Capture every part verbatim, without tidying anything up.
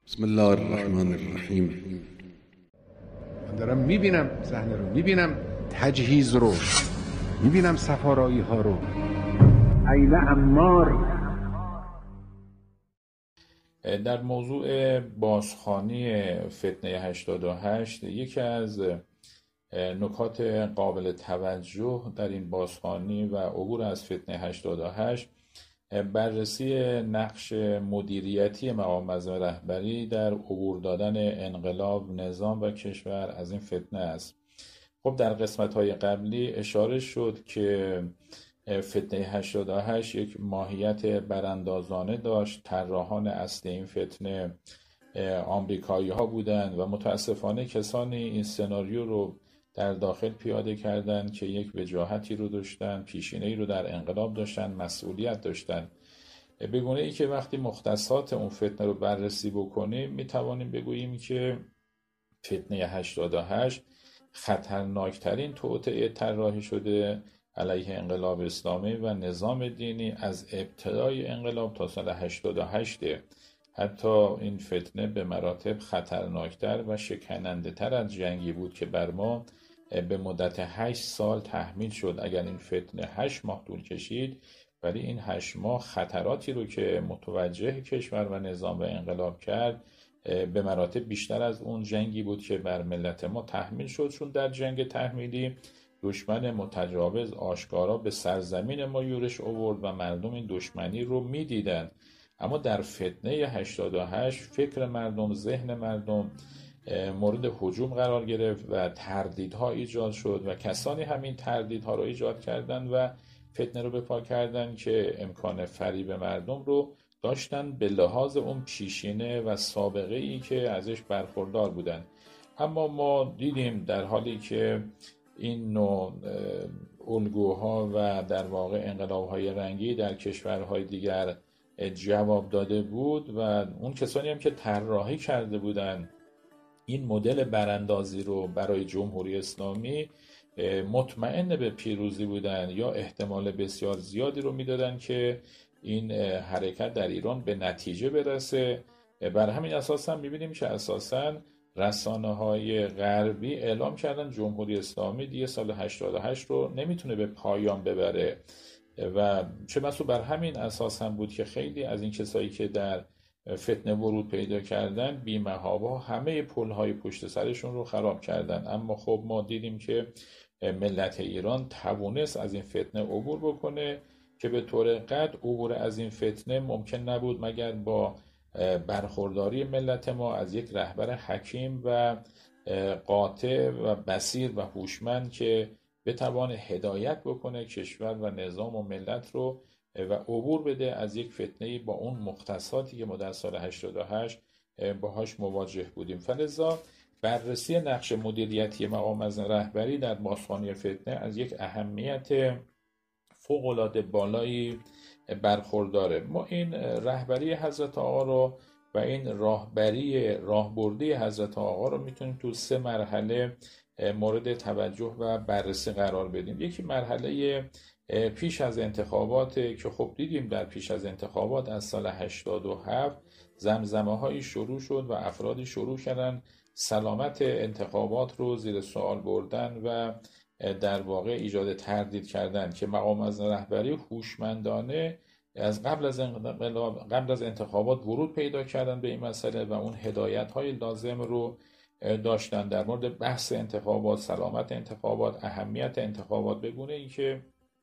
بسم الله الرحمن الرحیم. من دارم میبینم صحنه رو، میبینم تجهیز رو، میبینم سفارایی ها رو. ایل عمار. در موضوع بازخوانی فتنه هشتاد و هشت، یکی از نکات قابل توجه در این بازخوانی و عبور از فتنه هشتاد و هشت بررسی نقش مدیریتی مقام معظم رهبری در عبور دادن انقلاب، نظام و کشور از این فتنه است. خب در قسمت‌های قبلی اشاره شد که فتنه هشتاد و هشت یک ماهیت براندازانه داشت. طراحان اصلی این فتنه آمریکایی ها بودند و متاسفانه کسانی این سناریو رو در داخل پیاده کردند که یک وجاهتی رو داشتن، پیشینه‌ای رو در انقلاب داشتن، مسئولیت داشتن. به گونه ای که وقتی مختصات اون فتنه رو بررسی بکنیم میتوانیم بگوییم که فتنه هشتاد و هشت خطرناکترین توطئه طراحی شده علیه انقلاب اسلامی و نظام دینی از ابتدای انقلاب تا سال هشتاد و هشت. حتی این فتنه به مراتب خطرناکتر و شکننده تر از جنگی بود که بر ما به مدت هشت سال تحمیل شد. اگر این فتنه هشت ماه طول کشید، ولی این هشت ماه خطراتی رو که متوجه کشور و نظام و انقلاب کرد به مراتب بیشتر از اون جنگی بود که بر ملت ما تحمیل شد. چون در جنگ تحمیلی دشمن متجاوز آشکارا به سرزمین ما یورش آورد و مردم این دشمنی رو میدیدند. اما در فتنه هشتاد و هشت فکر مردم، ذهن مردم مورد هجوم قرار گرفت و تردیدها ایجاد شد و کسانی همین تردیدها رو ایجاد کردند و فتنه رو به پا کردند که امکان فریب مردم رو داشتن به لحاظ اون پیشینه و سابقه ای که ازش برخوردار بودند. اما ما دیدیم در حالی که این نوع الگوها و در واقع انقلاب‌های رنگی در کشورهای دیگر جواب داده بود و اون کسانی هم که طراحی کرده بودند این مدل براندازی رو برای جمهوری اسلامی مطمئن به پیروزی بودند یا احتمال بسیار زیادی رو میدادن که این حرکت در ایران به نتیجه برسه. بر همین اساس هم میبینیم که اساساً رسانه‌های غربی اعلام کردن جمهوری اسلامی دیگه سال هشتاد و هشت رو نمیتونه به پایان ببره و چه بسا بر همین اساس هم بود که خیلی از این کسایی که در فتنه ورود پیدا کردن بی‌محابا همه پل‌های پشت سرشون رو خراب کردن. اما خب ما دیدیم که ملت ایران توانست از این فتنه عبور بکنه که به طور قطع عبور از این فتنه ممکن نبود مگر با برخورداری ملت ما از یک رهبر حکیم و قاطع و بصیر و هوشمند که بتوان هدایت بکنه کشور و نظام و ملت رو و عبور بده از یک فتنه با اون مختصاتی که ما در سال هشتاد و هشت باهاش مواجه بودیم. فلذا بررسی نقش مدیریتی مقام معظم رهبری در بازخوانی فتنه از یک اهمیت فوق‌العاده بالایی برخورداره. ما این رهبری حضرت آقا رو و این راهبری راهبردی حضرت آقا رو میتونیم تو سه مرحله مورد توجه و بررسی قرار بدیم. یکی مرحله پیش از انتخابات که خب دیدیم در پیش از انتخابات از سال هشتاد و هفت زمزمه هایی شروع شد و افرادی شروع کردن سلامت انتخابات رو زیر سوال بردن و در واقع ایجاد تردید کردن که مقام معظم رهبری هوشمندانه از قبل از قبل از انتخابات ورود پیدا کردن به این مسئله و اون هدایت های لازم رو داشتن در مورد بحث انتخابات، سلامت انتخابات، اهمیت انتخابات، به گونه ای که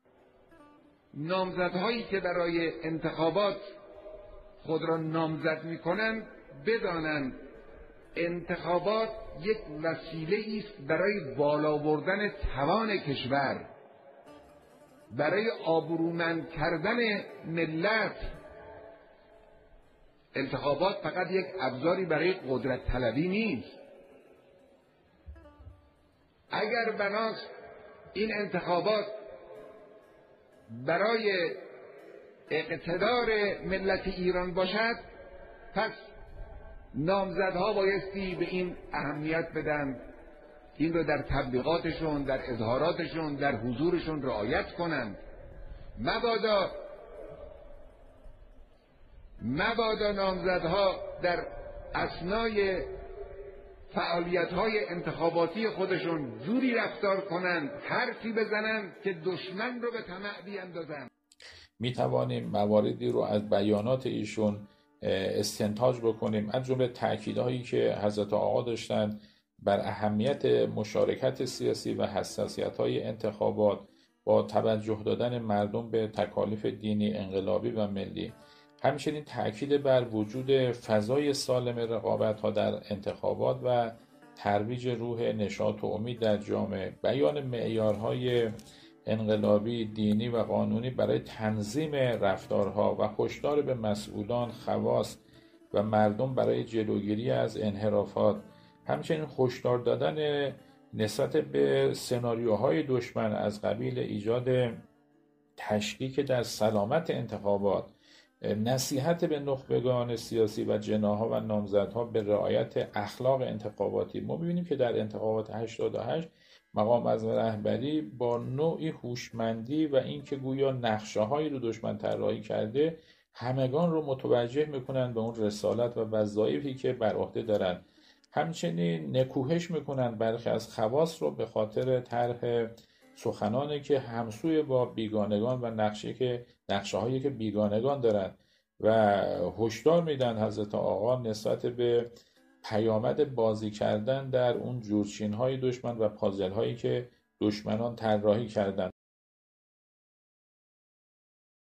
نامزدهایی که برای انتخابات خود را نامزد میکنند بدانند انتخابات یک وسیله است برای بالا بردن توان کشور، برای آبرومند کردن ملت. انتخابات فقط یک ابزاری برای قدرت طلبی نیست. اگر بناست این انتخابات برای اقتدار ملت ایران باشد، پس نامزدها بایستی به این اهمیت بدن، این رو در تبلیغاتشون، در اظهاراتشون، در حضورشون رعایت کنند. مبادا مبادا نامزدها در اسنای فعالیت‌های انتخاباتی خودشون جوری رفتار کنند، حرفی بزنند که دشمن رو به طمع بیندازند. می توانیم مواردی رو از بیانات ایشون استنتاج بکنیم، از جمله تأکیدهایی که حضرت آقا داشتند بر اهمیت مشارکت سیاسی و حساسیت‌های انتخابات با توجه دادن مردم به تکالیف دینی، انقلابی و ملی. همچنین تأکید بر وجود فضای سالم رقابت‌ها در انتخابات و ترویج روح نشاط و امید در جامعه. بیان معیارهای انقلابی، دینی و قانونی برای تنظیم رفتارها و هشدار به مسئولان، خواص و مردم برای جلوگیری از انحرافات. همچنین هشدار دادن نسبت به سناریوهای دشمن از قبیل ایجاد تشکیک در سلامت انتخابات، نصیحت به نخبگان سیاسی و جناح‌ها و نامزدها به رعایت اخلاق انتخاباتی. ما می‌بینیم که در انتخابات هشتاد و هشت مقام اعظم رهبری با نوعی هوشمندی و اینکه گویا نقشه‌هایی رو دشمن طراحی کرده، همگان رو متوجه می‌کنن به اون رسالت و وظایفی که بر عهده دارن. همچنین نکوهش می‌کنن برخی از خواص رو به خاطر طرح سخنانی که همسوی با بیگانگان و نقشه که نقشه هایی که بیگانگان دارند و هشدار میدن حضرت آقا نسبت به پیامد بازی کردن در اون جورچین های دشمن و پازل هایی که دشمنان طراحی کردند.